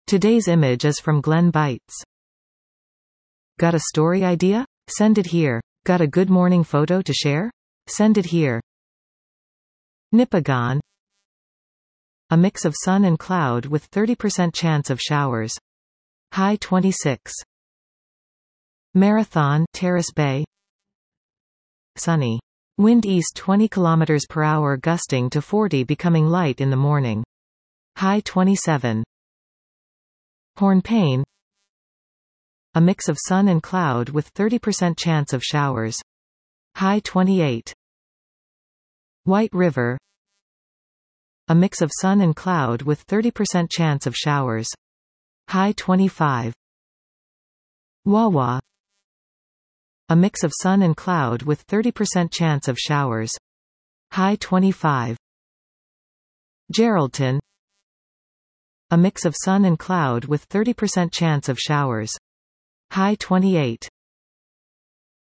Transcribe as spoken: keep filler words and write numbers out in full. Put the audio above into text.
Today's image is from Glenn Bites. Got a story idea? Send it here. Got a good morning photo to share? Send it here. Nipigon. A mix of sun and cloud with thirty percent chance of showers. High twenty-six. Marathon, Terrace Bay. Sunny. Wind east twenty kilometers per hour gusting to forty, becoming light in the morning. High twenty-seven. Hornpain. A mix of sun and cloud with thirty percent chance of showers. High twenty-eight. White River. A mix of sun and cloud with thirty percent chance of showers. High twenty-five. Wawa. A mix of sun and cloud with thirty percent chance of showers. High twenty-five. Geraldton. A mix of sun and cloud with thirty percent chance of showers. High twenty-eight.